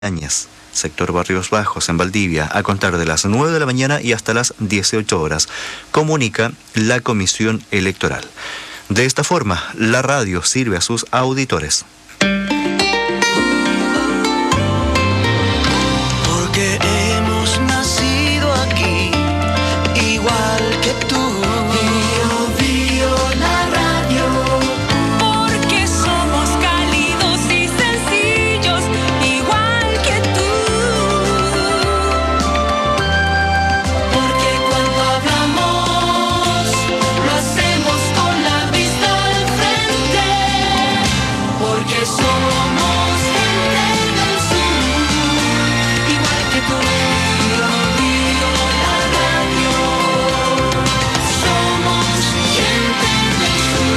Áñez, sector Barrios Bajos, en Valdivia, a contar de las 9 de la mañana y hasta las 18 horas, comunica la Comisión Electoral. De esta forma, la radio sirve a sus auditores. Porque hemos nacido aquí, igual que tú. La radio. Porque somos cálidos y sencillos, igual que tú. Porque cuando hablamos, lo hacemos con la vista al frente. Porque somos gente del sur, igual que tú. La radio. Somos gente del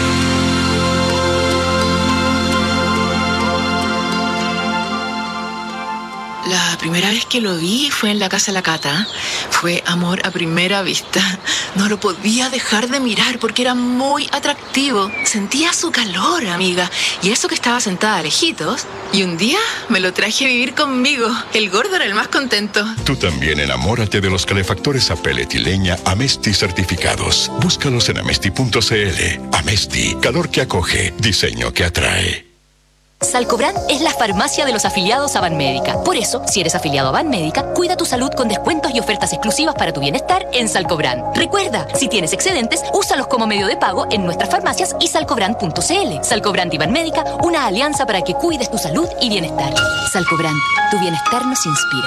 sur. La primera vez que lo vi fue en la casa de la Cata. Fue amor a primera vista. No lo podía dejar de mirar porque era muy atractivo. Sentía su calor, amiga. Y eso que estaba sentada lejitos. Y un día me lo traje a vivir conmigo. El gordo era el más contento. Tú también enamórate de los calefactores a pellet y leña Amesti certificados. Búscalos en amesti.cl. Amesti, calor que acoge, diseño que atrae. Salcobrand es la farmacia de los afiliados a Banmédica. Por eso, si eres afiliado a Banmédica, cuida tu salud con descuentos y ofertas exclusivas para tu bienestar en Salcobrand. Recuerda, si tienes excedentes, úsalos como medio de pago en nuestras farmacias y salcobrand.cl. Salcobrand y Banmédica, una alianza para que cuides tu salud y bienestar. Salcobrand, tu bienestar nos inspira.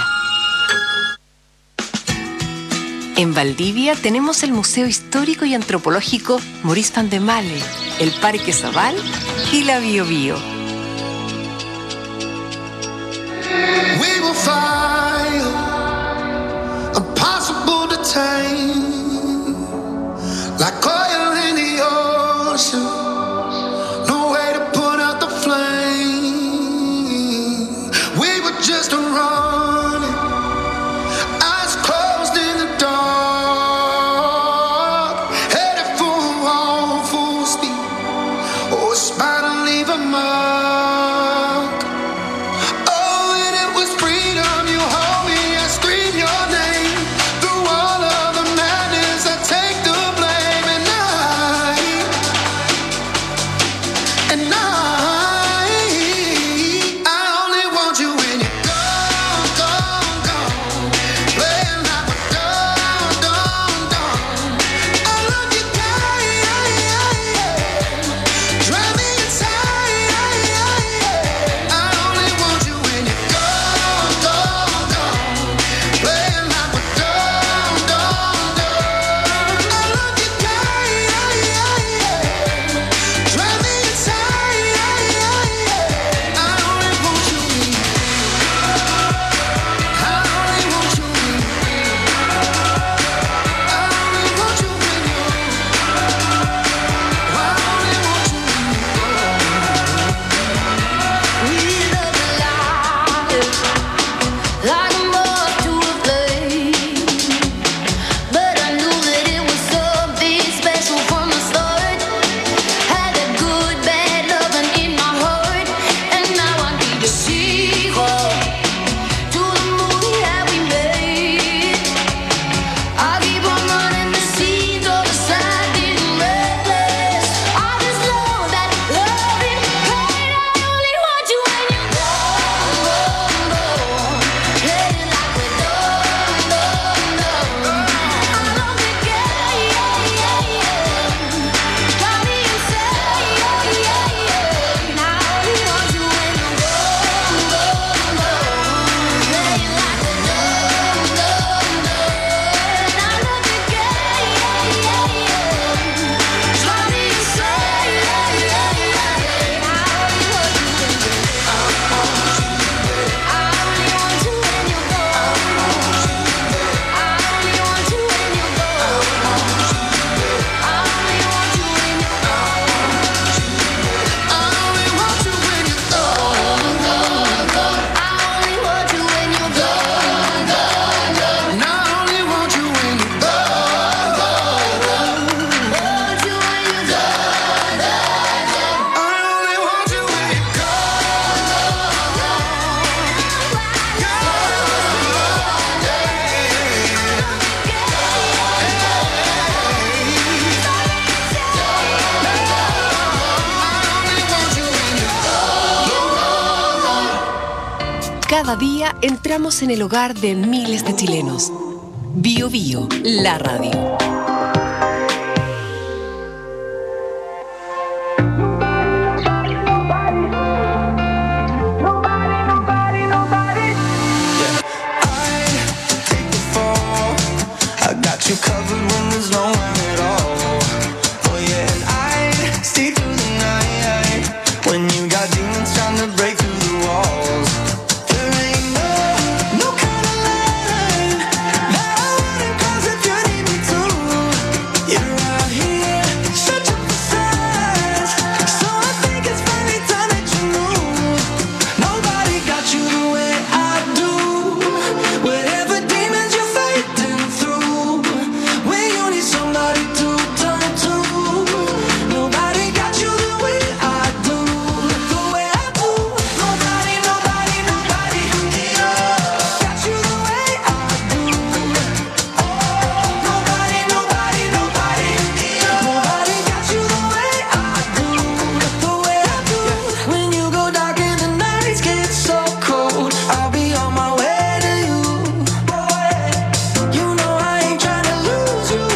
En Valdivia tenemos el Museo Histórico y Antropológico Maurice Van de Male, el Parque Zabal y la Bio Bio. We will fire, impossible to tame, like oil in the ocean, no way to put out the flame. We were just running, eyes closed in the dark, headed for full speed, oh, it's bound to leave a mark. Cada día entramos en el hogar de miles de chilenos. Bio Bio, la radio. You covered when there's no one at all. Oh yeah, and I'd stay through the night when you got demons trying to break through the walls. There ain't no kind of line that I wouldn't cross if you need me to. You're out here searching for signs, so I think it's finally time that you knew. Nobody got you the way I do. Whatever demons you're fighting through, somebody to turn to. Nobody got you the way I do, the way I do. Nobody, nobody, nobody, yeah, got you the way I do. Nobody, nobody, nobody, yeah, nobody got you the way I do, the way I do. When you go dark and the nights get so cold, I'll be on my way to you. You know I ain't trying to lose you.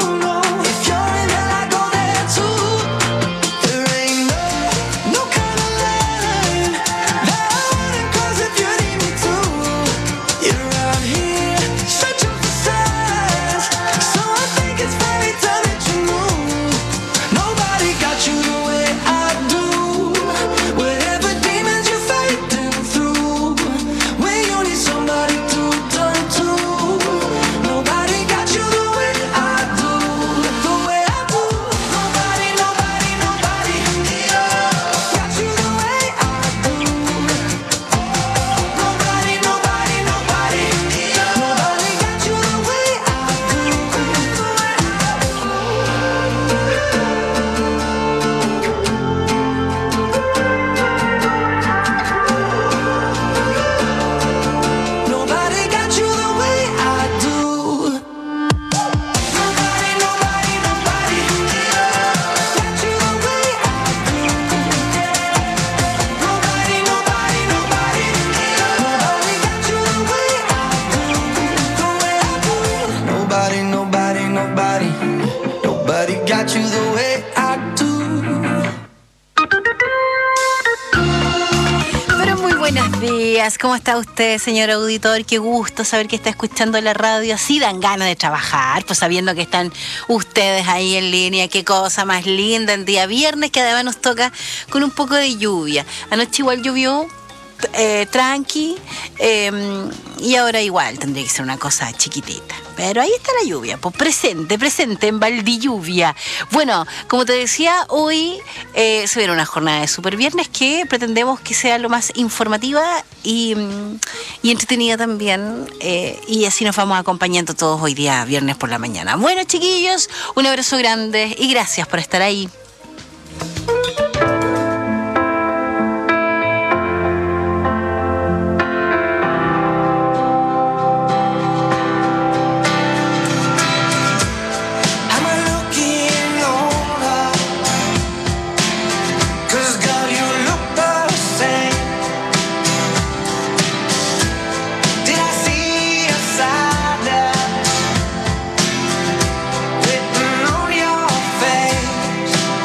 ¿Cómo está usted, señor auditor? Qué gusto saber que está escuchando la radio. Así dan ganas de trabajar, pues sabiendo que están ustedes ahí en línea. Qué cosa más linda el día viernes, que además nos toca con un poco de lluvia. Anoche igual llovió, tranqui, y ahora igual tendría que ser una cosa chiquitita. Pero ahí está la lluvia, pues presente en Valdilluvia. Bueno, como te decía, hoy se viene una jornada de Super Viernes que pretendemos que sea lo más informativa y entretenida también. Y así nos vamos acompañando todos hoy día, viernes por la mañana. Bueno, chiquillos, un abrazo grande y gracias por estar ahí. Written on your face.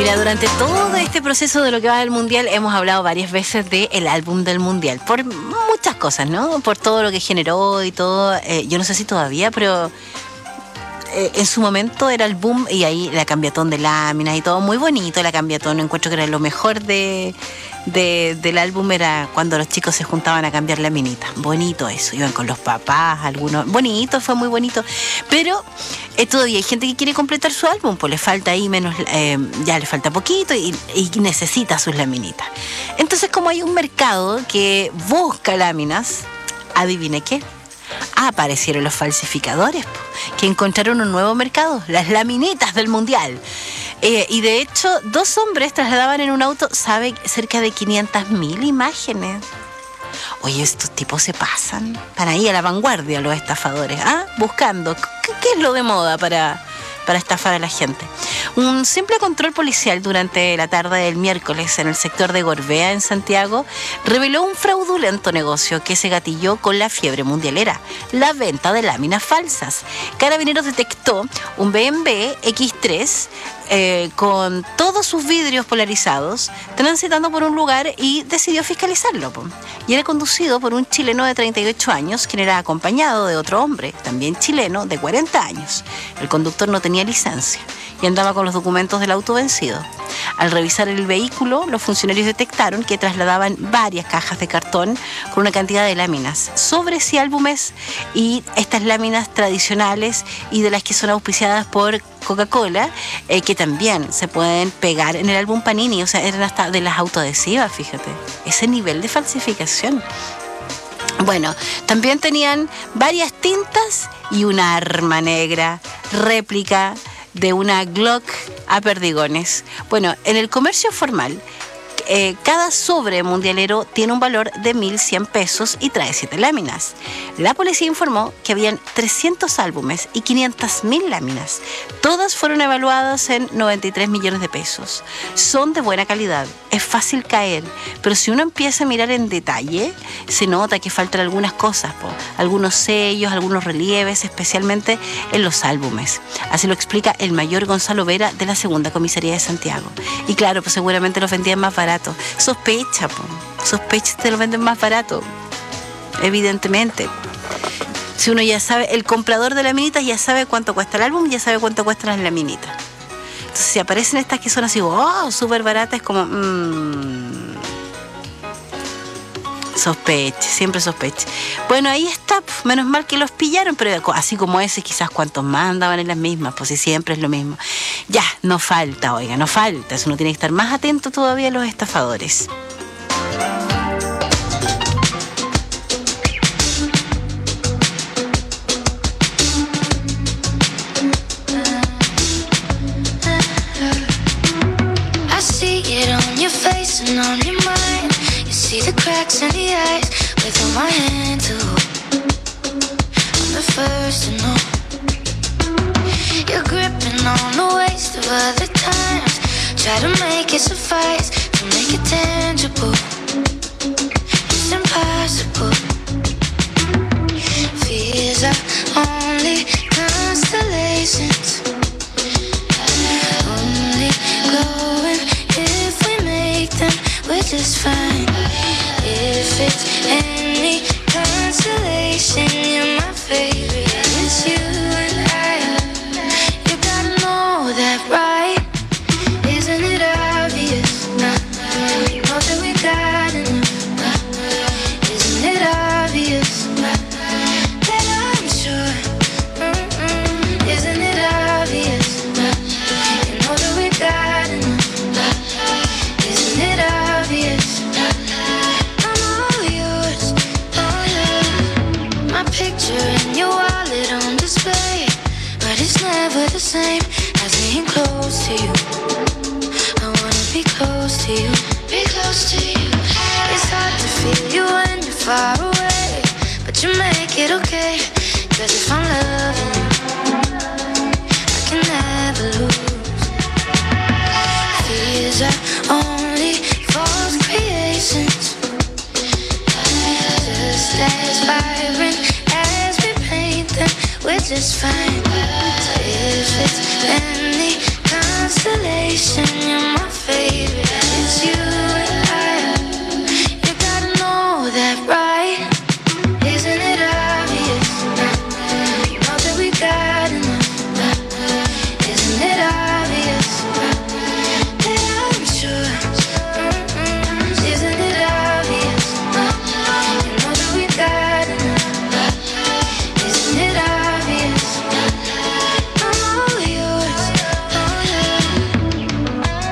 Mira, durante todo este proceso de lo que va del Mundial hemos hablado varias veces del álbum del Mundial, por muchas cosas, ¿no? Por todo lo que generó y todo. Yo no sé si todavía, pero en su momento era el boom, y ahí la cambiatón de láminas y todo, muy bonito la cambiatón. Encuentro que era lo mejor del álbum, era cuando los chicos se juntaban a cambiar laminitas. Bonito eso, iban con los papás, algunos, bonito, fue muy bonito. Pero todavía hay gente que quiere completar su álbum, pues le falta ahí menos, ya le falta poquito y necesita sus laminitas. Entonces, como hay un mercado que busca láminas, adivine qué, aparecieron los falsificadores, que encontraron un nuevo mercado, las laminitas del Mundial. Y de hecho, 2 hombres trasladaban en un auto, cerca de 500.000 imágenes. Oye, estos tipos se pasan. Están ahí a la vanguardia los estafadores, buscando qué es lo de moda para estafar a la gente. Un simple control policial durante la tarde del miércoles en el sector de Gorbea, en Santiago, reveló un fraudulento negocio que se gatilló con la fiebre mundialera: la venta de láminas falsas. Carabineros detectó un BMW X3 con todos sus vidrios polarizados transitando por un lugar y decidió fiscalizarlo. Y era conducido por un chileno de 38 años, quien era acompañado de otro hombre, también chileno, de 40 años. El conductor no tenía licencia y andaba con los documentos del auto vencido. Al revisar el vehículo, los funcionarios detectaron que trasladaban varias cajas de cartón con una cantidad de láminas, sobres y álbumes, y estas láminas tradicionales y de las que son auspiciadas por Coca-Cola, que también se pueden pegar en el álbum Panini, o sea, eran hasta de las autoadhesivas, fíjate, ese nivel de falsificación. Bueno, también tenían varias tintas y una arma negra, réplica de una Glock a perdigones. Bueno, en el comercio formal, cada sobre mundialero tiene un valor de 1.100 pesos y trae 7 láminas. La policía informó que habían 300 álbumes y 500.000 láminas. Todas fueron evaluadas en 93 millones de pesos. Son de buena calidad, es fácil caer, pero si uno empieza a mirar en detalle, se nota que faltan algunas cosas, algunos sellos, algunos relieves, especialmente en los álbumes. Así lo explica el mayor Gonzalo Vera de la Segunda Comisaría de Santiago. Y claro, pues seguramente los vendían más barato. Sospecha que te lo venden más barato, evidentemente. Si uno ya sabe, el comprador de laminitas ya sabe cuánto cuesta el álbum, ya sabe cuánto cuestan las laminitas. Entonces, si aparecen estas que son así, súper baratas, es como sospeche, siempre sospeche. Bueno, ahí está, menos mal que los pillaron, pero así como ese, quizás cuantos más andaban en las mismas, pues si siempre es lo mismo. Ya, no falta, no falta, uno tiene que estar más atento todavía a los estafadores. I see it on your face and on your mind. You see the cracks in the eyes. Without my hand to hold, I'm the first to know. You're gripping on the waist of other times. Try to make it suffice, to make it tangible. It's impossible. Fears are only constellations, only glowing if we make them. We're just fine. If it's any consolation, you're my favorite. It's you and I. You gotta know that, right? Isn't it obvious? You know that we got enough. Isn't it obvious that I'm sure? Isn't it obvious? You know that we got enough. Isn't it obvious? I'm all yours, all yours. My picture in your wallet on display, but it's never the same as being close to you. I wanna be close to you, be close to you. It's hard to feel you when you're far away, but you make it okay. 'Cause if I'm loving you, I can never lose. Fears are only false creations, just as vibrant as we paint them. We're just fine. If it's any constellation, you're my baby. It's you and I. You gotta know that, right? Isn't it obvious? You know that we got enough. Isn't it obvious that I'm sure? Isn't it obvious? You know that we got enough. Isn't it obvious? I'm all yours. Oh yeah.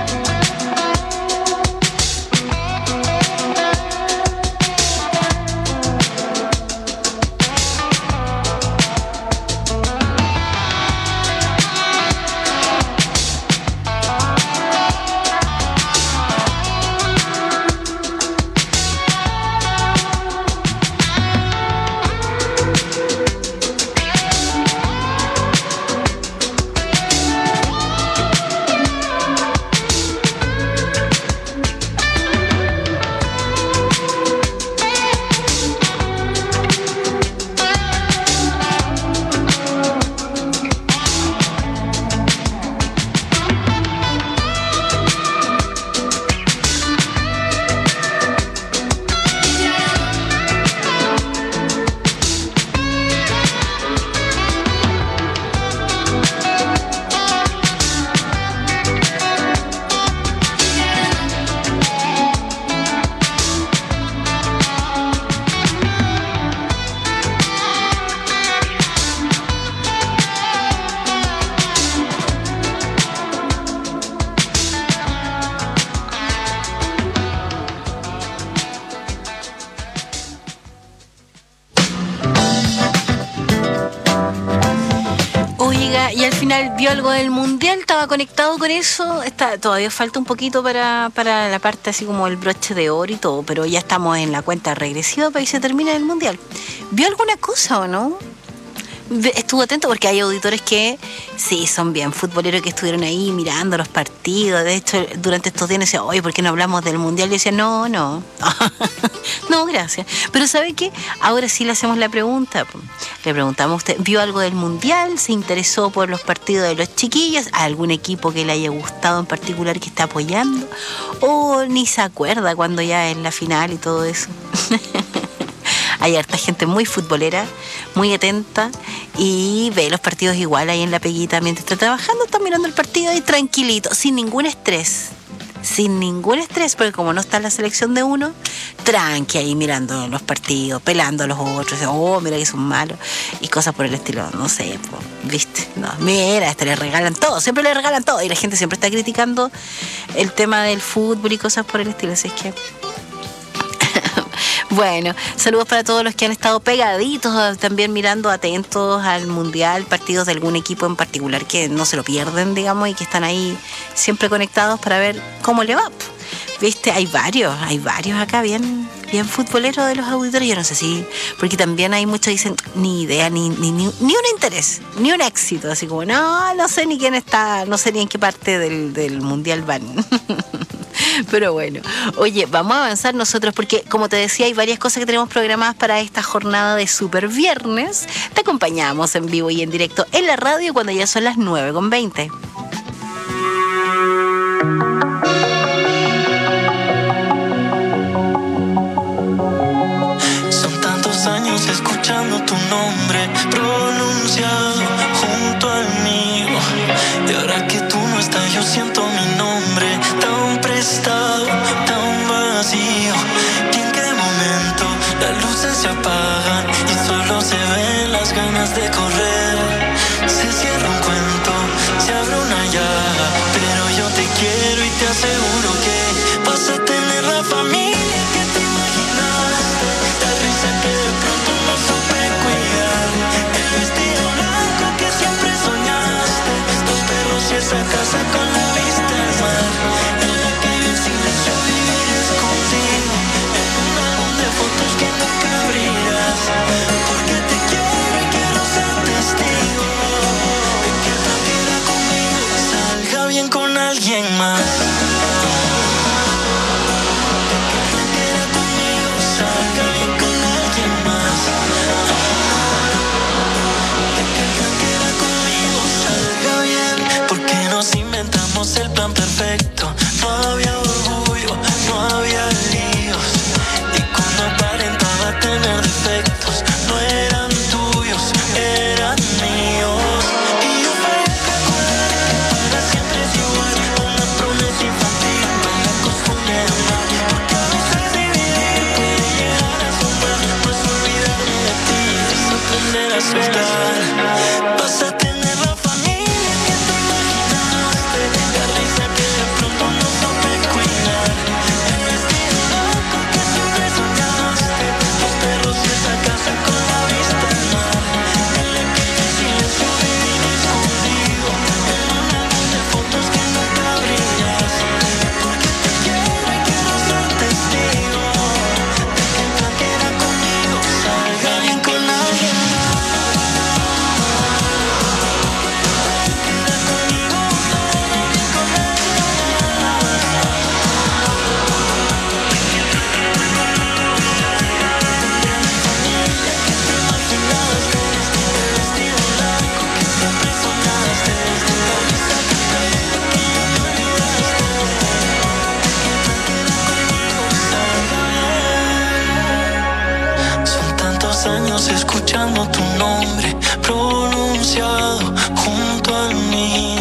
Oiga, y al final vio algo del mundial, estaba conectado con eso. Todavía falta un poquito para la parte así como el broche de oro y todo, pero ya estamos en la cuenta regresiva para que se termine el mundial. ¿Vio alguna cosa o no? Estuvo atento porque hay auditores que sí son bien futboleros, que estuvieron ahí mirando los partidos. De hecho, durante estos días decía, oye, ¿por qué no hablamos del mundial? Y decía, no no gracias. Pero ¿sabe qué? Ahora sí le hacemos la pregunta. Le preguntamos a usted, ¿vio algo del mundial? ¿Se interesó por los partidos de los chiquillos? ¿Algún equipo que le haya gustado en particular que está apoyando? ¿O ni se acuerda cuando ya es la final y todo eso? Hay harta gente muy futbolera, muy atenta y ve los partidos igual ahí en la peguita mientras está trabajando, está mirando el partido ahí tranquilito, sin ningún estrés. Sin ningún estrés, porque como no está en la selección de uno, tranqui ahí mirando los partidos, pelando a los otros, oh, mira que son malos, y cosas por el estilo, no sé, ¿viste? No, mira, le regalan todo, siempre le regalan todo, y la gente siempre está criticando el tema del fútbol y cosas por el estilo, así es que... Bueno, saludos para todos los que han estado pegaditos, también mirando atentos al mundial, partidos de algún equipo en particular que no se lo pierden, digamos, y que están ahí siempre conectados para ver cómo le va. Viste, hay varios acá bien futboleros de los auditores. Yo no sé si, porque también hay muchos que dicen ni idea, ni un interés, ni un éxito, así como no sé ni quién está, no sé ni en qué parte del mundial van. Pero bueno, oye, vamos a avanzar nosotros porque, como te decía, hay varias cosas que tenemos programadas para esta jornada de Super Viernes. Te acompañamos en vivo y en directo en la radio cuando ya son las 9:20. Son tantos años escuchando tu nombre pronunciado junto al mío, y ahora que tú no estás yo siento mi nombre tan prestado, tan vacío, que en qué momento las luces se apagan y solo se ven las ganas de correr. Se cierra un cuento, se abre una llaga, pero yo te quiero y te aseguro que vas a tener la familia que te imaginaste, la risa que de pronto no supe cuidar, el vestido blanco que siempre soñaste, los perros y esa casa con la vista al mar, en la que en silencio vivir escondido, en un álbum de fotos que nunca abrirás, porque te quiero y quiero ser testigo de que tu vida conmigo salga bien con alguien más. El plan perfecto, no había aprender a soltar. Vas a tener la familia que te imaginaste, la risa que de pronto no supe cuidar, el vestido loco que siempre soñaste, los perros y esa casa con la vista al mar, el aquel silencio vivir escondido, el álbum de fotos que nunca brillas, porque te quiero y quiero ser testigo de que el plan que era conmigo salga bien con alguien más. Son tantos años escuchando tu nombre pronunciado junto al mío.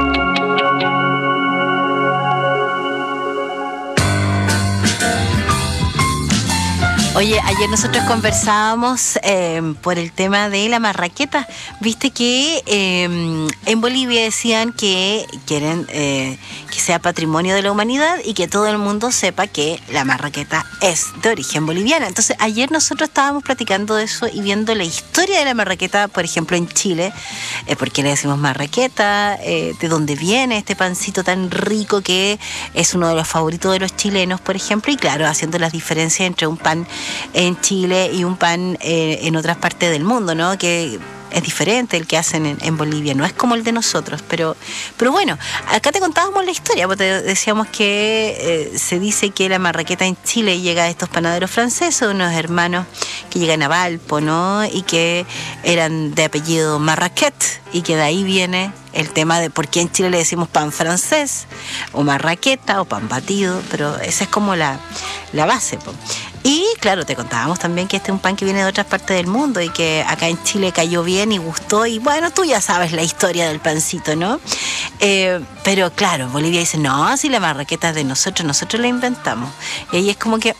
Oye, ayer nosotros conversábamos por el tema de la marraqueta. Viste que en Bolivia decían que quieren que sea patrimonio de la humanidad y que todo el mundo sepa que la marraqueta es de origen boliviana. Entonces, ayer nosotros estábamos platicando de eso y viendo la historia de la marraqueta, por ejemplo, en Chile. ¿Por qué le decimos marraqueta? ¿De dónde viene este pancito tan rico que es uno de los favoritos de los chilenos, por ejemplo? Y claro, haciendo las diferencias entre un pan en Chile y un pan en otras partes del mundo, ¿no? Que es diferente el que hacen en Bolivia, no es como el de nosotros, pero bueno, acá te contábamos la historia, porque te decíamos que se dice que la marraqueta en Chile llega a estos panaderos franceses, unos hermanos que llegan a Valpo, ¿no? Y que eran de apellido Marraquet, y que de ahí viene el tema de por qué en Chile le decimos pan francés, o marraqueta, o pan batido, pero esa es como la base, po. Y claro, te contábamos también que este es un pan que viene de otras partes del mundo y que acá en Chile cayó bien y gustó, y bueno, tú ya sabes la historia del pancito, ¿no? Pero claro, en Bolivia dicen, no, si la marraqueta es de nosotros la inventamos. Y ahí es como que,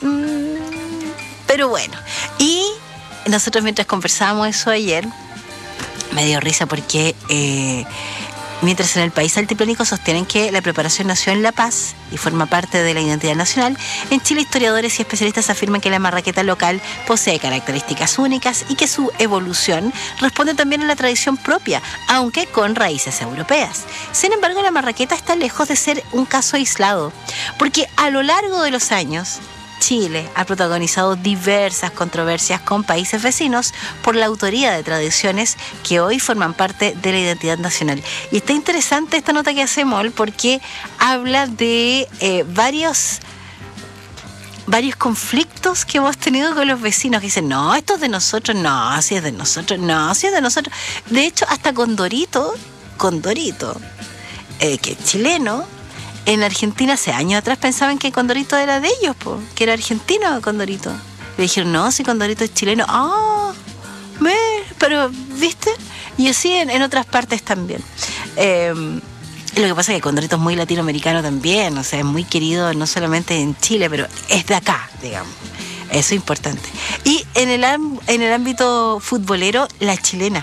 pero bueno. Y nosotros mientras conversábamos eso ayer, me dio risa porque mientras en el país altiplánico sostienen que la preparación nació en La Paz y forma parte de la identidad nacional, en Chile historiadores y especialistas afirman que la marraqueta local posee características únicas y que su evolución responde también a la tradición propia, aunque con raíces europeas. Sin embargo, la marraqueta está lejos de ser un caso aislado, porque a lo largo de los años Chile ha protagonizado diversas controversias con países vecinos por la autoría de tradiciones que hoy forman parte de la identidad nacional. Y está interesante esta nota que hace Mol porque habla de varios conflictos que hemos tenido con los vecinos que dicen, no, esto es de nosotros, no, si es de nosotros, no, si es de nosotros. De hecho, hasta Condorito, que es chileno, en Argentina hace años atrás pensaban que Condorito era de ellos, que era argentino Condorito. Le dijeron, no, si Condorito es chileno. Pero, ¿viste? Y así en otras partes también. Lo que pasa es que Condorito es muy latinoamericano también, o sea, es muy querido no solamente en Chile, pero es de acá, digamos. Eso es importante. Y en el ámbito futbolero, la chilena.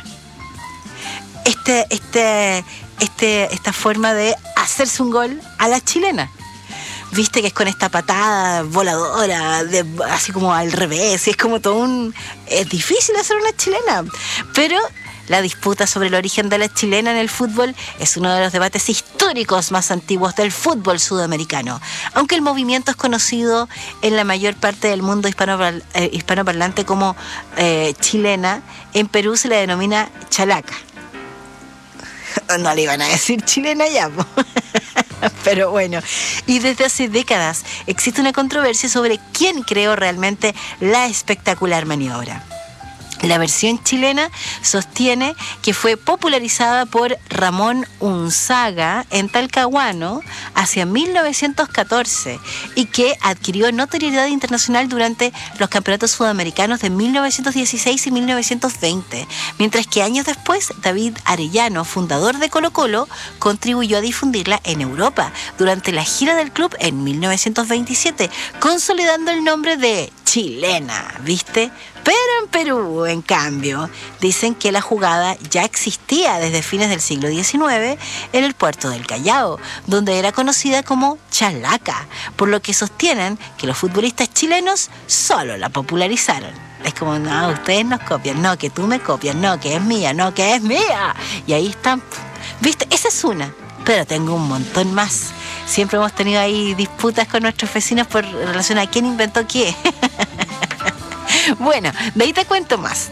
Esta forma de hacerse un gol a la chilena. Viste que es con esta patada voladora, así como al revés, y es como todo es difícil hacer una chilena. Pero la disputa sobre el origen de la chilena en el fútbol es uno de los debates históricos más antiguos del fútbol sudamericano. Aunque el movimiento es conocido en la mayor parte del mundo hispanoparlante como chilena, en Perú se le denomina chalaca. No le iban a decir chilena ya, pero bueno. Y desde hace décadas existe una controversia sobre quién creó realmente la espectacular maniobra. La versión chilena sostiene que fue popularizada por Ramón Unzaga en Talcahuano hacia 1914 y que adquirió notoriedad internacional durante los campeonatos sudamericanos de 1916 y 1920, mientras que años después David Arellano, fundador de Colo-Colo, contribuyó a difundirla en Europa durante la gira del club en 1927, consolidando el nombre de chilena, ¿viste? Pero en Perú, en cambio, dicen que la jugada ya existía desde fines del siglo XIX en el puerto del Callao, donde era conocida como chalaca, por lo que sostienen que los futbolistas chilenos solo la popularizaron. Es como, no, ustedes nos copian, no, que tú me copias, no, que es mía, no, que es mía. Y ahí están, ¿viste? Esa es una, pero tengo un montón más. Siempre hemos tenido ahí disputas con nuestros vecinos por relación a quién inventó qué. Bueno, de ahí te cuento más.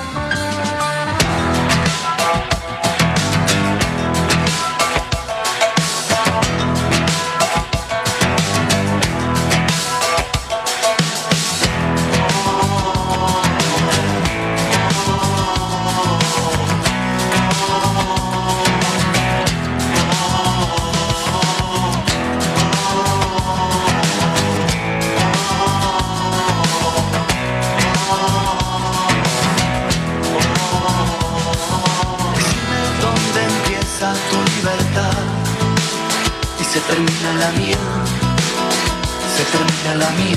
Se termina la mía, se termina la mía.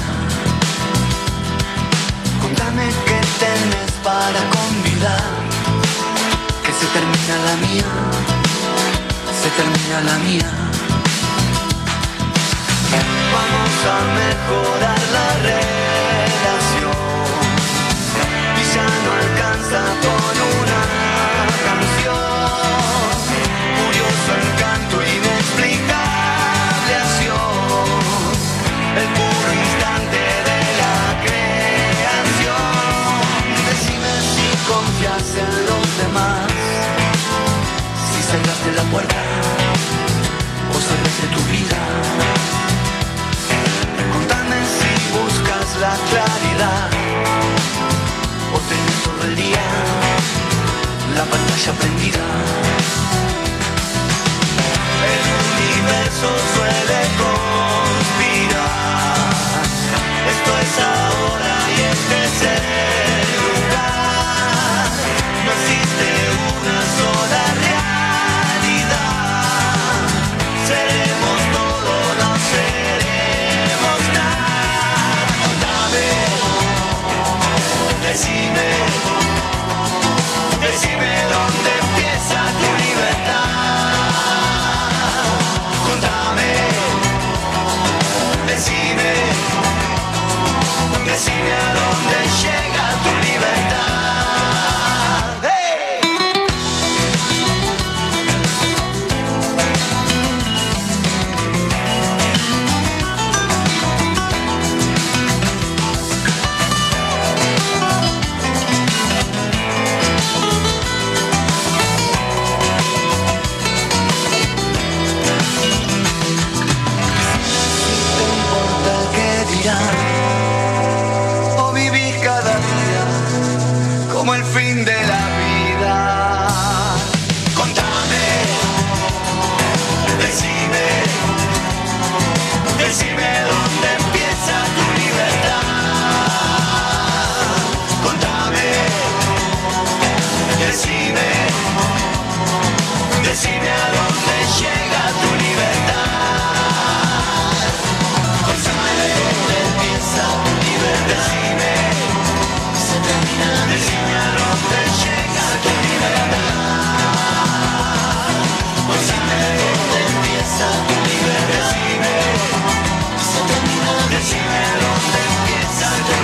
Contame qué tenés para convidar, que se termina la mía, se termina la mía. Vamos a mejorar la relación y ya no alcanza con una canción. Curioso encanto inexplicable, el puro instante de la creación. Decime si confías en los demás, si cerraste la puerta o cerraste tu vida. Contame si buscas la claridad o tenés todo el día la pantalla prendida. El universo suele conspirar. Esto es ahora y este es el lugar. No existe una sola realidad. Seremos todo, no seremos nada. Contame, decime dónde empieza tu libertad. Decime a dónde llega tu libertad. ¡Hey! ¿Te importa el que dirán? Como el fin de la vida. Contame, decime dónde empieza tu libertad. Contame, decime a dónde llega tu libertad. Contame dónde empieza tu libertad. Decime a dónde llega tu libertad. Decime dónde empieza tu libertad. Decime dónde empieza tu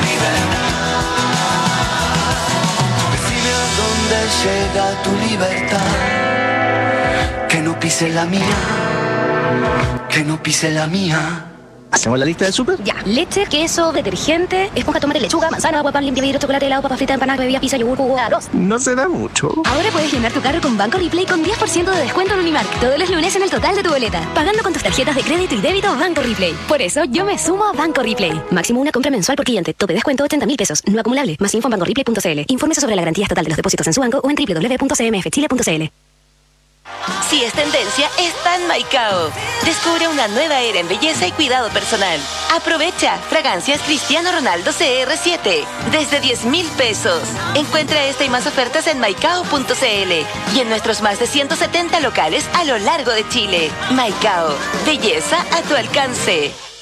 libertad. Decime a dónde llega tu libertad. Que no pise la mía, que no pise la mía. ¿Hacemos la lista del súper? Ya. Leche, queso, detergente, esponja, tomate, lechuga, manzana, agua, pan, limpia vidrio, chocolate, helado, papas fritas, empanadas, bebidas, pizza, yogur, jugo, arroz. No se da mucho. Ahora puedes llenar tu carro con Banco Replay con 10% de descuento en Unimark todos los lunes en el total de tu boleta, pagando con tus tarjetas de crédito y débito Banco Replay. Por eso yo me sumo a Banco Replay. Máximo una compra mensual por cliente. Tope descuento 80.000 pesos. No acumulable. Más info en bancoreplay.cl. Infórmese sobre la garantía estatal de los depósitos en su banco o en www.cmfchile.cl. Si es tendencia, está en Maicao. Descubre una nueva era en belleza y cuidado personal. Aprovecha fragancias Cristiano Ronaldo CR7 desde 10.000 pesos. Encuentra esta y más ofertas en maicao.cl y en nuestros más de 170 locales a lo largo de Chile. Maicao, belleza a tu alcance.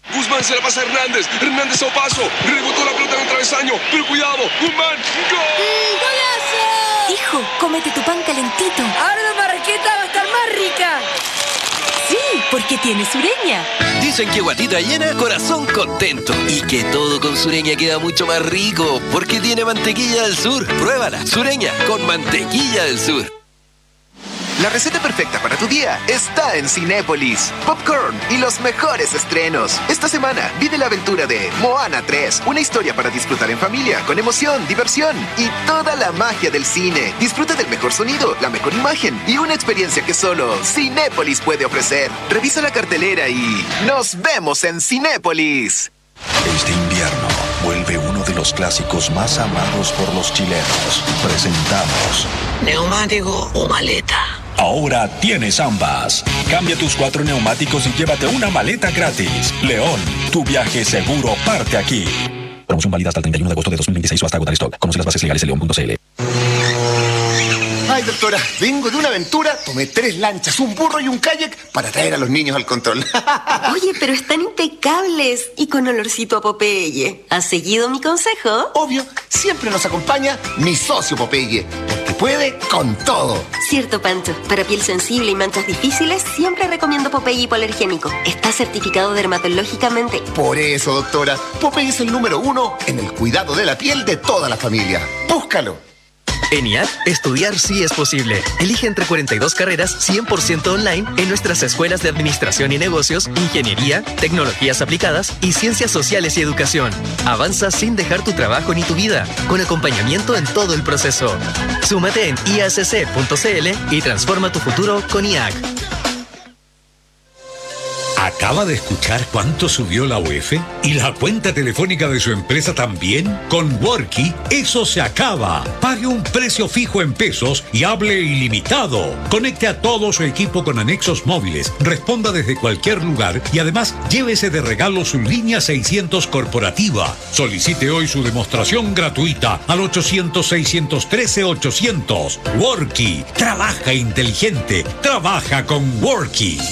Guzmán se la pasa a Hernández. Hernández a un paso. Rebotó la pelota en el travesaño. Pero cuidado. Guzmán. ¡Gol! ¡Golazo! Hijo, cómete tu pan calentito. Ahora la marraqueta va a estar más rica. Sí, porque tiene Sureña. Dicen que guatita llena, corazón contento. Y que todo con Sureña queda mucho más rico, porque tiene mantequilla del sur. Pruébala, Sureña, con mantequilla del sur. La receta perfecta para tu día está en Cinépolis. Popcorn y los mejores estrenos. Esta semana vive la aventura de Moana 3, una historia para disfrutar en familia, con emoción, diversión y toda la magia del cine. Disfruta del mejor sonido, la mejor imagen y una experiencia que solo Cinépolis puede ofrecer. Revisa la cartelera y ¡nos vemos en Cinépolis! Este invierno vuelve uno de los clásicos más amados por los chilenos. Presentamos ¿neumático o maleta? Ahora tienes ambas. Cambia tus 4 neumáticos y llévate una maleta gratis. León, tu viaje seguro parte aquí. Promoción válida hasta el 31 de agosto de 2026 o hasta agotar stock. Conoce las bases legales en león.cl. Ay, doctora, vengo de una aventura, tomé 3 lanchas, un burro y un kayak para traer a los niños al control. Oye, pero están impecables y con olorcito a Popeye. ¿Has seguido mi consejo? Obvio, siempre nos acompaña mi socio Popeye, porque puede con todo. Cierto, Pancho. Para piel sensible y manchas difíciles, siempre recomiendo Popeye hipoalergénico. Está certificado dermatológicamente. Por eso, doctora, Popeye es el número 1 en el cuidado de la piel de toda la familia. ¡Búscalo! En IAC, estudiar sí es posible. Elige entre 42 carreras 100% online en nuestras escuelas de Administración y Negocios, Ingeniería, Tecnologías Aplicadas y Ciencias Sociales y Educación. Avanza sin dejar tu trabajo ni tu vida, con acompañamiento en todo el proceso. Súmate en iacc.cl y transforma tu futuro con IAC. ¿Acaba de escuchar cuánto subió la UEF? ¿Y la cuenta telefónica de su empresa también? Con Worky, eso se acaba. Pague un precio fijo en pesos y hable ilimitado. Conecte a todo su equipo con anexos móviles, responda desde cualquier lugar y además llévese de regalo su línea 600 corporativa. Solicite hoy su demostración gratuita al 800-613-800. Worky, trabaja inteligente, trabaja con Worky.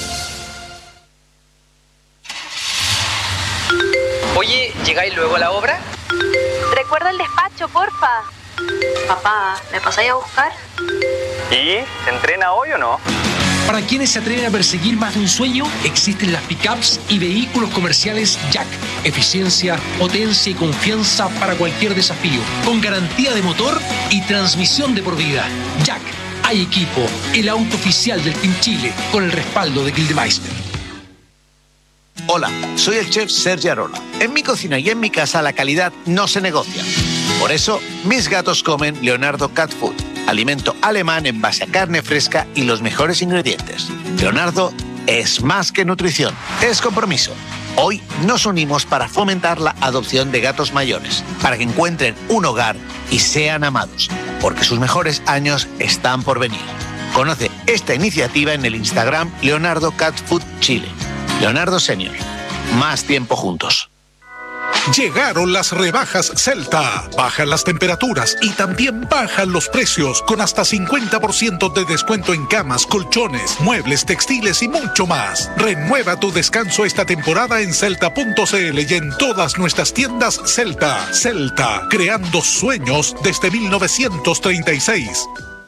Oye, ¿llegáis luego a la obra? Recuerda el despacho, porfa. Papá, ¿me pasáis a buscar? ¿Y? ¿Se entrena hoy o no? Para quienes se atreven a perseguir más de un sueño, existen las pickups y vehículos comerciales Jack. Eficiencia, potencia y confianza para cualquier desafío. Con garantía de motor y transmisión de por vida. Jack, hay equipo. El auto oficial del Team Chile, con el respaldo de Gildemeister. Hola, soy el chef Sergi Arola. En mi cocina y en mi casa la calidad no se negocia. Por eso, mis gatos comen Leonardo Cat Food, alimento alemán en base a carne fresca y los mejores ingredientes. Leonardo es más que nutrición, es compromiso. Hoy nos unimos para fomentar la adopción de gatos mayores, para que encuentren un hogar y sean amados, porque sus mejores años están por venir. Conoce esta iniciativa en el Instagram Leonardo Cat Food Chile. Leonardo Senior. Más tiempo juntos. Llegaron las rebajas Celta. Bajan las temperaturas y también bajan los precios con hasta 50% de descuento en camas, colchones, muebles, textiles y mucho más. Renueva tu descanso esta temporada en celta.cl y en todas nuestras tiendas Celta. Celta, creando sueños desde 1936.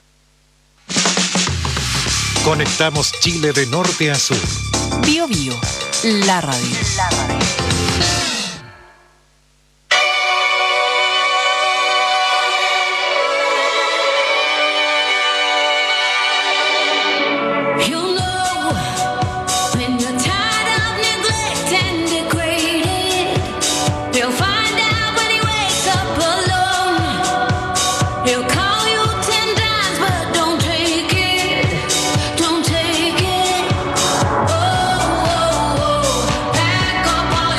Conectamos Chile de norte a sur. Bio Bio, la radio. Don't take it. Oh, oh, oh. Back up on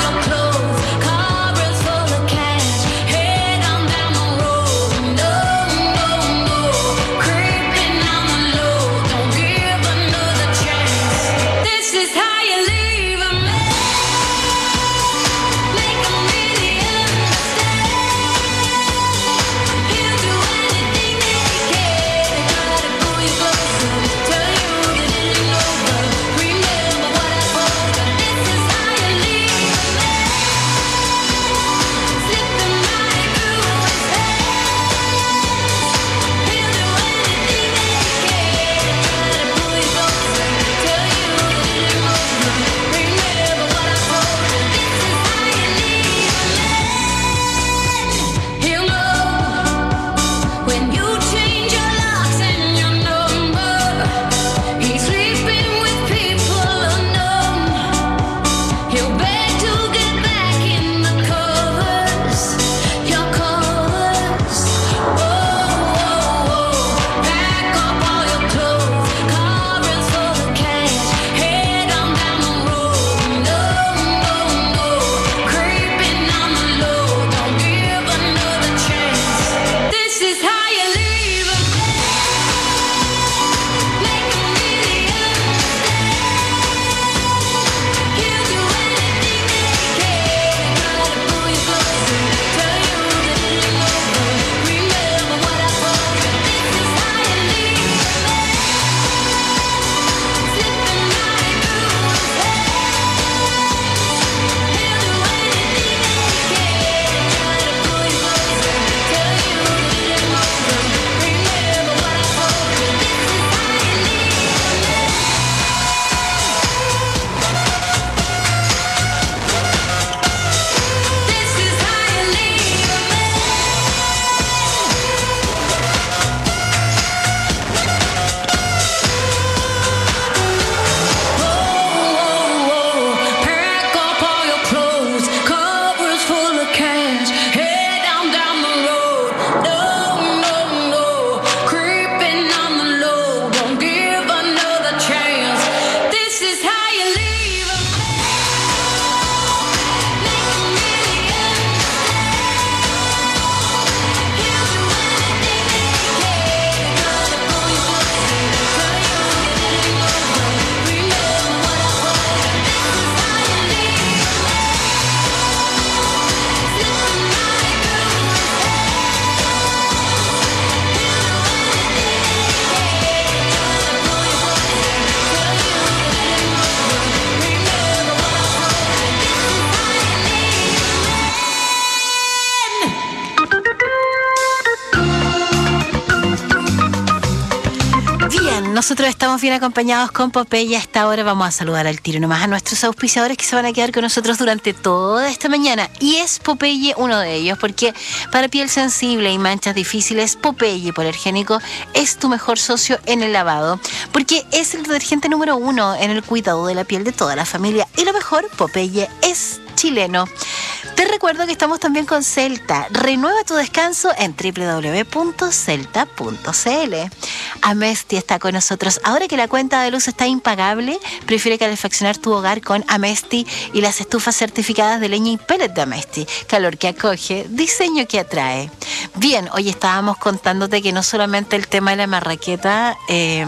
nosotros estamos bien acompañados con Popeye. A esta hora vamos a saludar al tiro nomás a nuestros auspiciadores que se van a quedar con nosotros durante toda esta mañana. Y es Popeye uno de ellos, porque para piel sensible y manchas difíciles, Popeye Hipoalergénico es tu mejor socio en el lavado, porque es el detergente número 1 en el cuidado de la piel de toda la familia. Y lo mejor, Popeye es chileno. Te recuerdo que estamos también con Celta. Renueva tu descanso en www.celta.cl. Amesti está con nosotros. Ahora que la cuenta de luz está impagable, prefiere calefaccionar tu hogar con Amesti y las estufas certificadas de leña y pellet de Amesti. Calor que acoge, diseño que atrae. Bien, hoy estábamos contándote que no solamente el tema de la marraqueta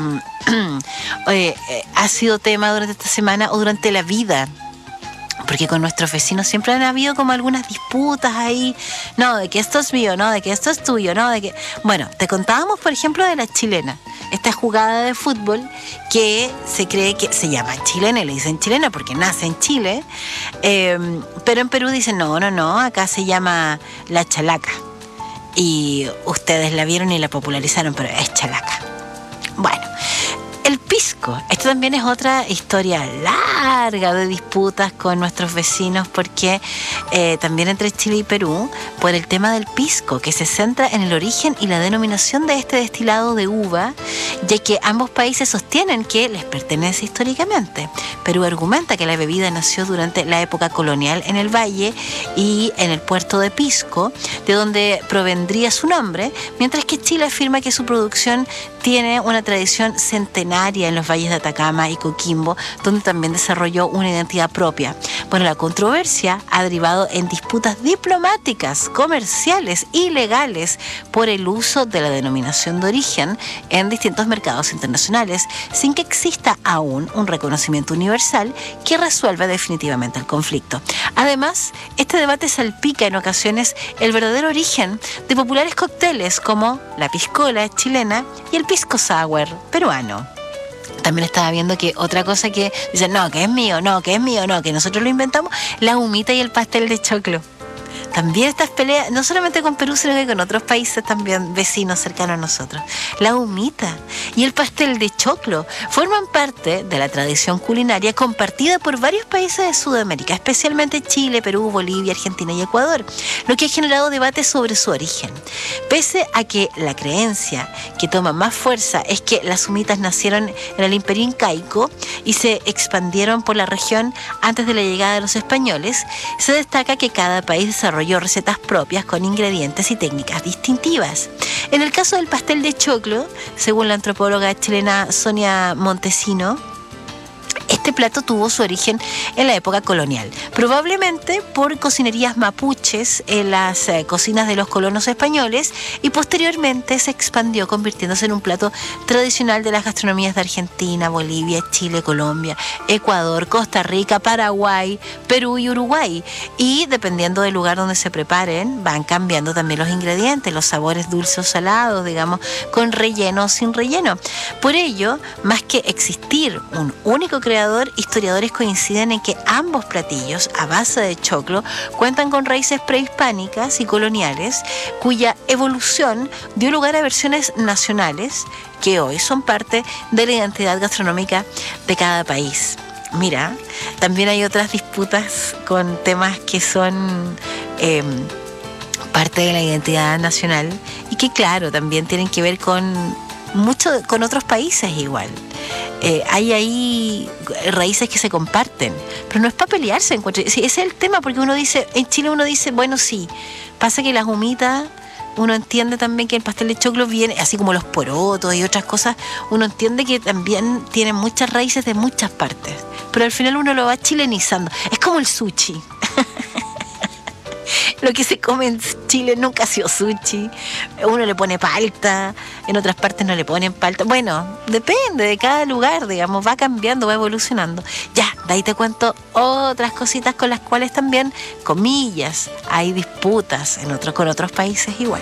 ha sido tema durante esta semana o durante la vida, porque con nuestros vecinos siempre han habido como algunas disputas ahí, no, de que esto es mío, no, de que esto es tuyo, no, de que... Bueno, te contábamos, por ejemplo, de la chilena, esta jugada de fútbol que se cree que se llama chilena y le dicen chilena porque nace en Chile, pero en Perú dicen no, acá se llama la chalaca, y ustedes la vieron y la popularizaron, pero es chalaca. Bueno, el pisco, esto también es otra historia larga de disputas con nuestros vecinos, porque también entre Chile y Perú, por el tema del pisco, que se centra en el origen y la denominación de este destilado de uva, ya que ambos países sostienen que les pertenece históricamente. Perú argumenta que la bebida nació durante la época colonial en el valle y en el puerto de Pisco, de donde provendría su nombre, mientras que Chile afirma que su producción tiene una tradición centenaria en los valles de Atacama y Coquimbo, donde también desarrolló una identidad propia. Bueno, la controversia ha derivado en disputas diplomáticas, comerciales y legales por el uso de la denominación de origen en distintos mercados internacionales, sin que exista aún un reconocimiento universal que resuelva definitivamente el conflicto. Además, este debate salpica en ocasiones el verdadero origen de populares cócteles como la piscola chilena y el pisco sour peruano. También estaba viendo que otra cosa que dicen, no, que es mío, no, que nosotros lo inventamos, la humita y el pastel de choclo. También estas peleas, no solamente con Perú, sino que con otros países también vecinos cercanos a nosotros. La humita y el pastel de choclo forman parte de la tradición culinaria compartida por varios países de Sudamérica, especialmente Chile, Perú, Bolivia, Argentina y Ecuador, lo que ha generado debates sobre su origen. Pese a que la creencia que toma más fuerza es que las humitas nacieron en el Imperio Incaico y se expandieron por la región antes de la llegada de los españoles, se destaca que cada país desarrolló recetas propias con ingredientes y técnicas distintivas. En el caso del pastel de choclo, según la antropóloga chilena Sonia Montesino, este plato tuvo su origen en la época colonial, probablemente por cocinerías mapuches en las cocinas de los colonos españoles, y posteriormente se expandió convirtiéndose en un plato tradicional de las gastronomías de Argentina, Bolivia, Chile, Colombia, Ecuador, Costa Rica, Paraguay, Perú y Uruguay. Y dependiendo del lugar donde se preparen, van cambiando también los ingredientes, los sabores dulces o salados, digamos, con relleno o sin relleno. Por ello, más que existir un único creador, historiadores coinciden en que ambos platillos a base de choclo cuentan con raíces prehispánicas y coloniales, cuya evolución dio lugar a versiones nacionales que hoy son parte de la identidad gastronómica de cada país. Mira, también hay otras disputas con temas que son parte de la identidad nacional y que, claro, también tienen que ver con otros países igual. Hay ahí raíces que se comparten, pero no es para pelearse. Ese es el tema, porque uno dice, en Chile uno dice, bueno, sí, pasa que las humitas, uno entiende también que el pastel de choclo viene, así como los porotos y otras cosas, uno entiende que también tienen muchas raíces de muchas partes, pero al final uno lo va chilenizando. Es como el sushi. Lo que se come en Chile nunca ha sido sushi. Uno le pone palta, en otras partes no le ponen palta. Bueno, depende de cada lugar, digamos, va cambiando, va evolucionando. Ya, de ahí te cuento otras cositas con las cuales también, comillas, hay disputas con otros países igual.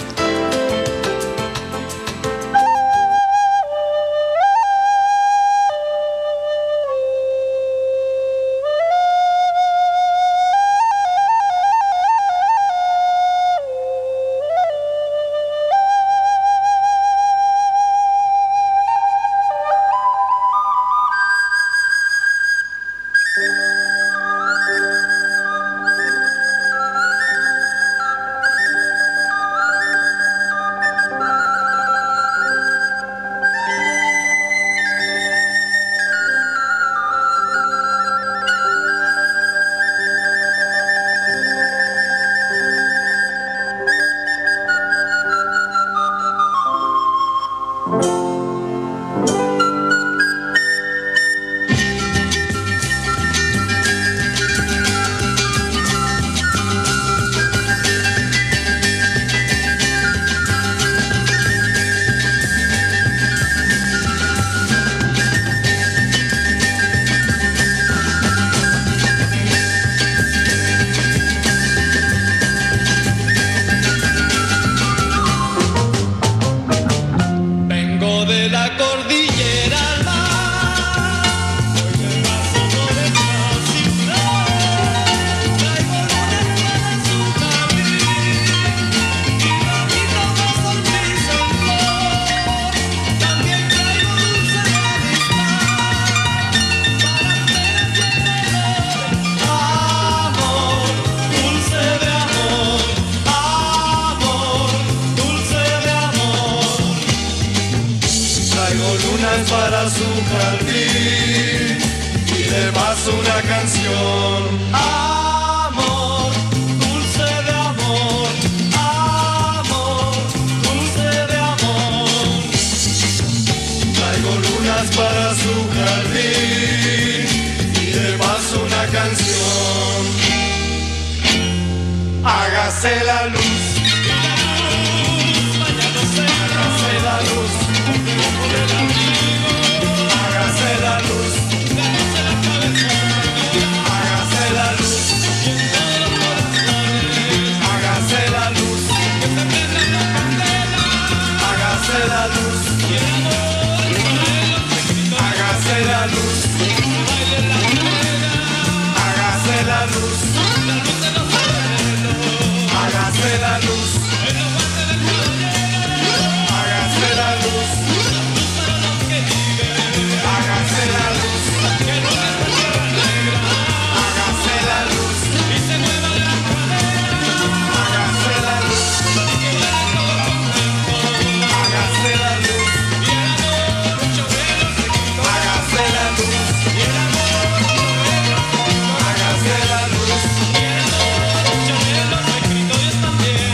Vengo de la cordillera al mar, voy de paso por esta ciudad, traigo lunes para su jardín, y ramitos de sonrisa en flor, también traigo dulce de amistad, para hacer el dulce de amor, dulce de amor. Traigo lunas para su jardín y de paso una canción. Amor, dulce de amor, dulce de amor. Traigo lunas para su jardín y de paso una canción. Hágase la luz, hágase la luz. Hágase la luz, hágase la luz, hágase la luz, hágase la luz, hágase la luz, hágase la luz, hágase la luz, hágase la luz. Hágase la luz, hágase la luz, y se mueva la cadera. Hágase la luz, hágase la luz, y el amor chorrero se quitó. Hágase la luz, y el amor chorrero se quitó. Hágase la luz, y el amor chorrero se quitó. Dios también.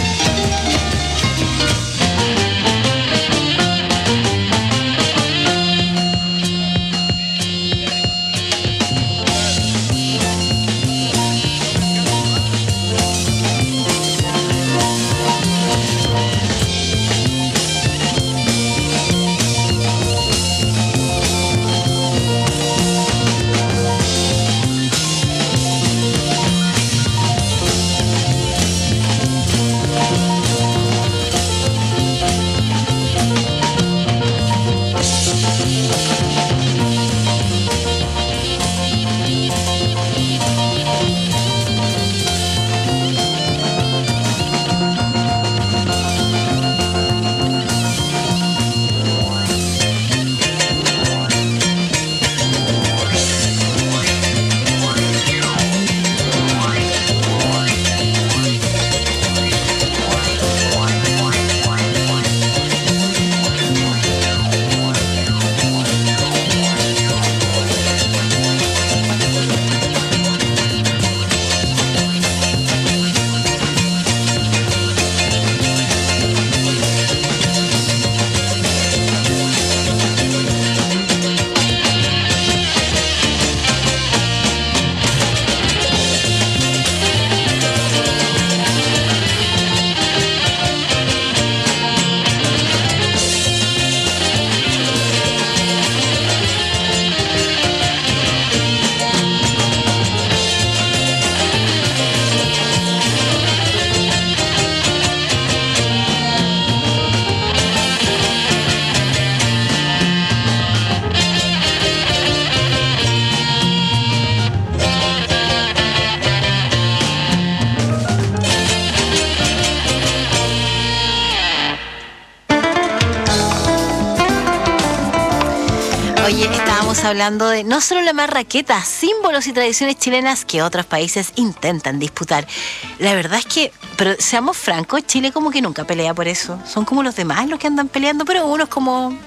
Oye, estábamos hablando de no solo la marraqueta, símbolos y tradiciones chilenas que otros países intentan disputar. La verdad es que, pero seamos francos, Chile como que nunca pelea por eso. Son como los demás los que andan peleando, pero uno es como...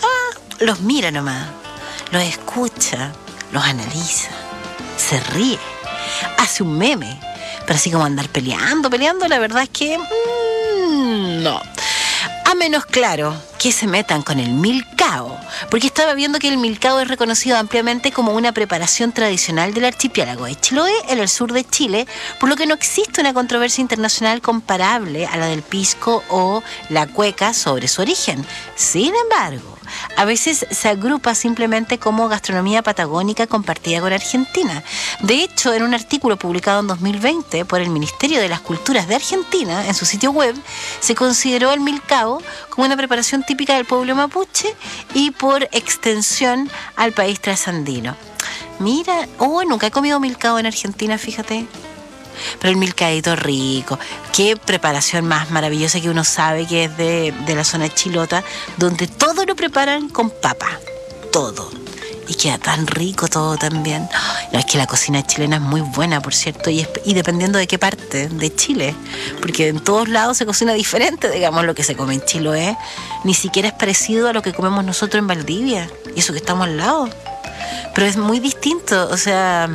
los mira nomás, los escucha, los analiza, se ríe, hace un meme. Pero así como andar peleando, la verdad es que... no. A menos, claro, que que se metan con el milcao, porque estaba viendo que el milcao es reconocido ampliamente como una preparación tradicional del archipiélago de Chiloé en el sur de Chile, por lo que no existe una controversia internacional comparable a la del pisco o la cueca sobre su origen. Sin embargo, a veces se agrupa simplemente como gastronomía patagónica compartida con Argentina. De hecho, en un artículo publicado en 2020 por el Ministerio de las Culturas de Argentina, en su sitio web, se consideró el milcao como una preparación típica del pueblo mapuche y por extensión al país trasandino. Mira, nunca he comido milcao en Argentina, fíjate. Pero el milcaíto rico, qué preparación más maravillosa, que uno sabe que es de la zona chilota, donde todo lo preparan con papa, todo. Y queda tan rico todo también. No, es que la cocina chilena es muy buena, por cierto, y dependiendo de qué parte de Chile, porque en todos lados se cocina diferente, digamos, lo que se come en Chiloé, ni siquiera es parecido a lo que comemos nosotros en Valdivia, y eso que estamos al lado. Pero es muy distinto, o sea,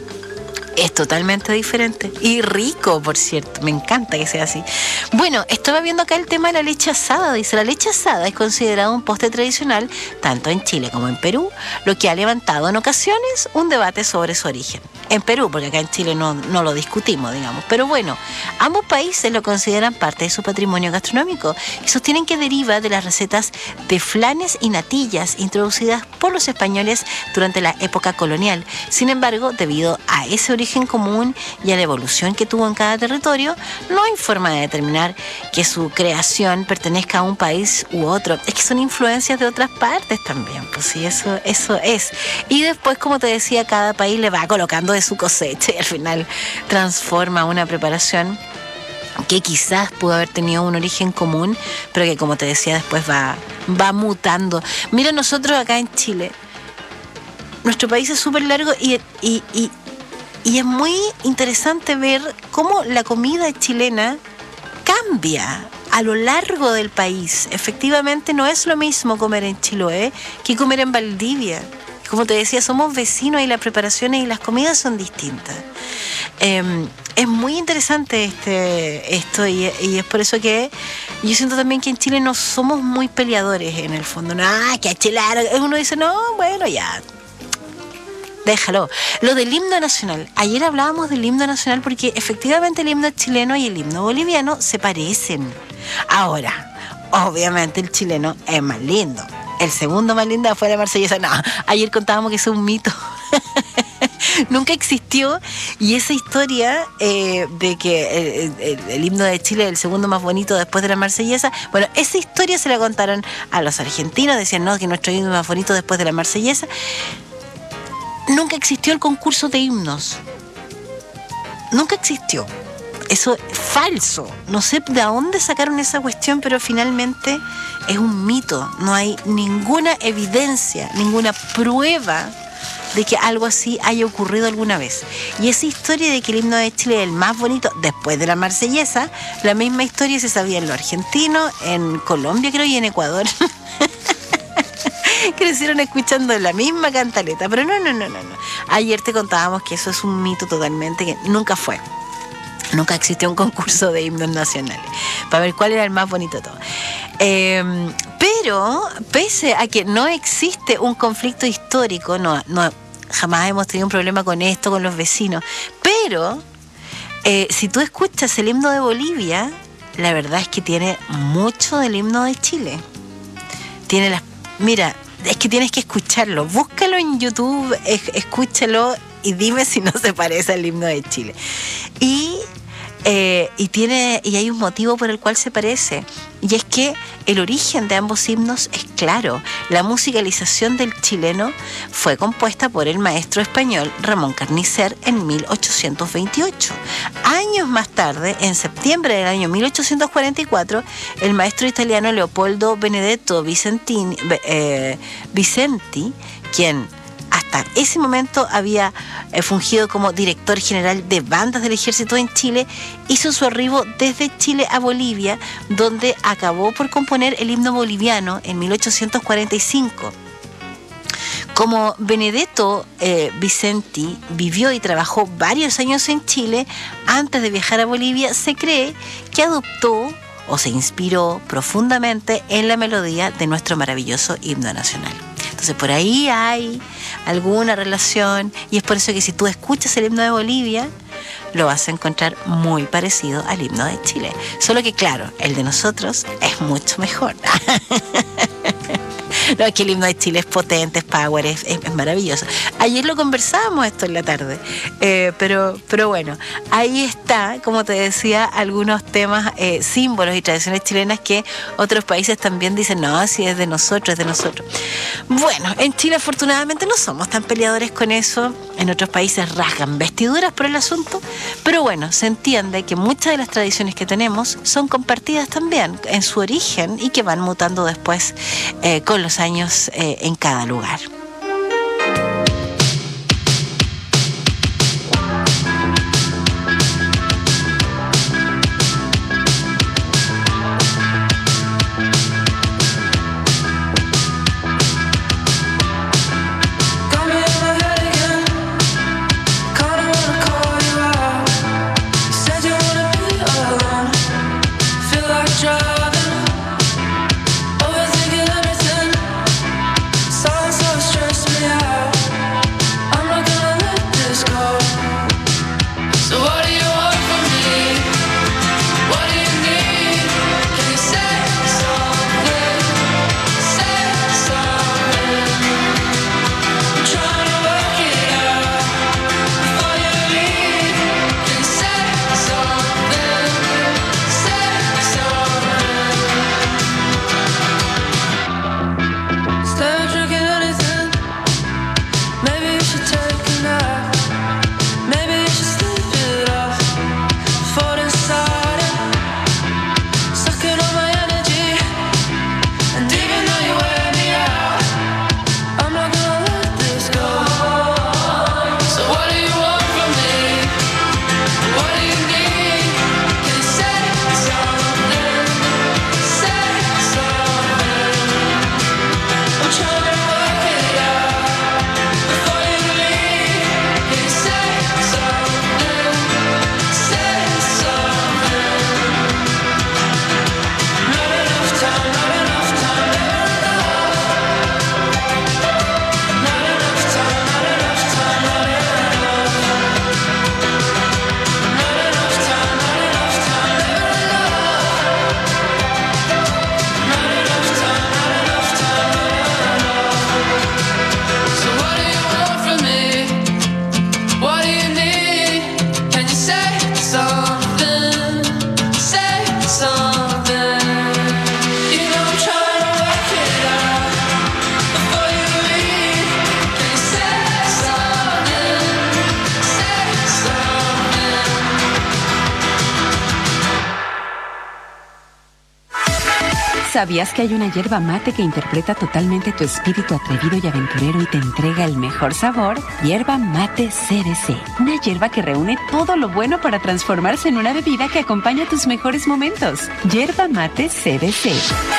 es totalmente diferente y rico, por cierto. Me encanta que sea así. Bueno, estaba viendo acá el tema de la leche asada. Dice, la leche asada es considerada un postre tradicional tanto en Chile como en Perú, lo que ha levantado en ocasiones un debate sobre su origen. En Perú, porque acá en Chile no lo discutimos, digamos. Pero bueno, ambos países lo consideran parte de su patrimonio gastronómico y sostienen que deriva de las recetas de flanes y natillas introducidas por los españoles durante la época colonial. Sin embargo, debido a ese origen común y a la evolución que tuvo en cada territorio, no hay forma de determinar que su creación pertenezca a un país u otro. Es que son influencias de otras partes también, pues sí, eso es. Y después, como te decía, cada país le va colocando de su cosecha y al final transforma una preparación que quizás pudo haber tenido un origen común, pero que, como te decía, después va mutando. Mira, nosotros acá en Chile, nuestro país es súper largo y es muy interesante ver cómo la comida chilena cambia a lo largo del país. Efectivamente, no es lo mismo comer en Chiloé que comer en Valdivia. Como te decía, somos vecinos y las preparaciones y las comidas son distintas. Es muy interesante esto y es por eso que yo siento también que en Chile no somos muy peleadores en el fondo. No, que a Chile uno dice, no, bueno, ya, déjalo. Lo del himno nacional. Ayer hablábamos del himno nacional porque efectivamente el himno chileno y el himno boliviano se parecen. Ahora, obviamente el chileno es más lindo. El segundo más lindo fue la marsellesa. No, ayer contábamos que eso es un mito. Nunca existió. Y esa historia de que el himno de Chile es el segundo más bonito después de la marsellesa, bueno, esa historia se la contaron a los argentinos. Decían, no, que nuestro himno es más bonito después de la marsellesa. Nunca existió el concurso de himnos. Nunca existió. Eso es falso. No sé de dónde sacaron esa cuestión, pero finalmente es un mito. No hay ninguna evidencia, ninguna prueba de que algo así haya ocurrido alguna vez. Y esa historia de que el himno de Chile es el más bonito después de la marsellesa, la misma historia se sabía en lo argentino, en Colombia creo y en Ecuador. Crecieron escuchando la misma cantaleta, pero no. Ayer te contábamos que eso es un mito totalmente, que nunca fue. Nunca existió un concurso de himnos nacionales para ver cuál era el más bonito de todo. Pero, pese a que no existe un conflicto histórico, no, jamás hemos tenido un problema con esto, con los vecinos, pero si tú escuchas el himno de Bolivia, la verdad es que tiene mucho del himno de Chile. Mira, es que tienes que escucharlo, búscalo en YouTube, escúchalo y dime si no se parece al himno de Chile. Y hay un motivo por el cual se parece, y es que el origen de ambos himnos es claro. La musicalización del chileno fue compuesta por el maestro español Ramón Carnicer en 1828. Años más tarde, en septiembre del año 1844, el maestro italiano Leopoldo Benedetto Vicenti, quien hasta ese momento había fungido como director general de bandas del ejército en Chile, hizo su arribo desde Chile a Bolivia, donde acabó por componer el himno boliviano en 1845. Como Benedetto Vicenti vivió y trabajó varios años en Chile, antes de viajar a Bolivia, se cree que adoptó o se inspiró profundamente en la melodía de nuestro maravilloso himno nacional. Entonces por ahí hay alguna relación, y es por eso que si tú escuchas el himno de Bolivia, lo vas a encontrar muy parecido al himno de Chile. Solo que claro, el de nosotros es mucho mejor. No, es que el himno de Chile es potente, es power, es maravilloso. Ayer lo conversábamos esto en la tarde, pero bueno, ahí está, como te decía, algunos temas, símbolos y tradiciones chilenas que otros países también dicen, no, si es de nosotros, es de nosotros. Bueno, en Chile afortunadamente no somos tan peleadores con eso. En otros países rasgan vestiduras por el asunto, pero bueno, se entiende que muchas de las tradiciones que tenemos son compartidas también en su origen y que van mutando después con los años en cada lugar. ¿Sabías que hay una yerba mate que interpreta totalmente tu espíritu atrevido y aventurero y te entrega el mejor sabor? Yerba mate CBC. Una yerba que reúne todo lo bueno para transformarse en una bebida que acompaña tus mejores momentos. Yerba mate CBC.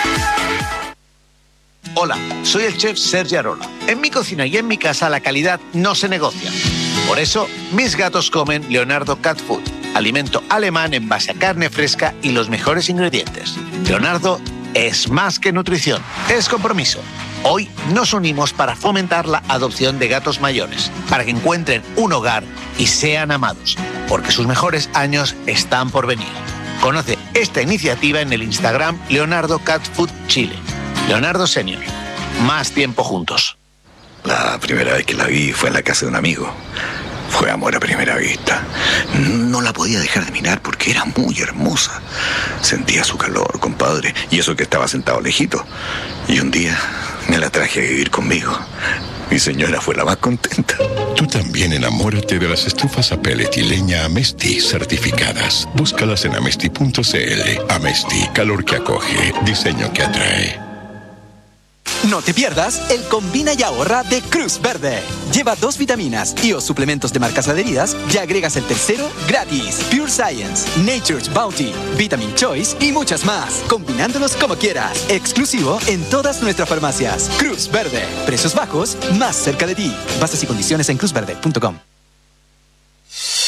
Hola, soy el chef Sergi Arola. En mi cocina y en mi casa la calidad no se negocia. Por eso, mis gatos comen Leonardo Cat Food, alimento alemán en base a carne fresca y los mejores ingredientes. Leonardo es más que nutrición, es compromiso. Hoy nos unimos para fomentar la adopción de gatos mayores, para que encuentren un hogar y sean amados, porque sus mejores años están por venir. Conoce esta iniciativa en el Instagram Leonardo Cat Food Chile. Leonardo Senior. Más tiempo juntos. La primera vez que la vi fue en la casa de un amigo. Fue amor a primera vista. No la podía dejar de mirar porque era muy hermosa. Sentía su calor, compadre, y eso que estaba sentado lejito. Y un día me la traje a vivir conmigo. Mi señora fue la más contenta. Tú también enamórate de las estufas a pellet y leña Amesti certificadas. Búscalas en amesti.cl. Amesti, calor que acoge, diseño que atrae. No te pierdas el Combina y Ahorra de Cruz Verde. Lleva 2 vitaminas y o suplementos de marcas adheridas y agregas el tercero gratis. Pure Science, Nature's Bounty, Vitamin Choice y muchas más. Combinándolos como quieras. Exclusivo en todas nuestras farmacias. Cruz Verde. Precios bajos, más cerca de ti. Bases y condiciones en cruzverde.com.